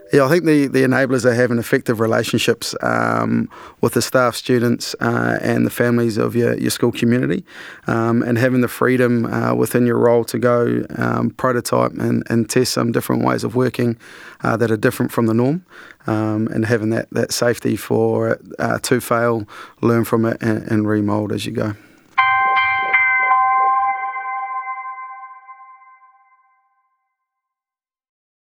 Yeah, I think the enablers are having effective relationships with the staff, students, and the families of your school community, and having the freedom within your role to go prototype and test some different ways of working that are different from the norm, and having that safety for to fail, learn from it, and remould as you go.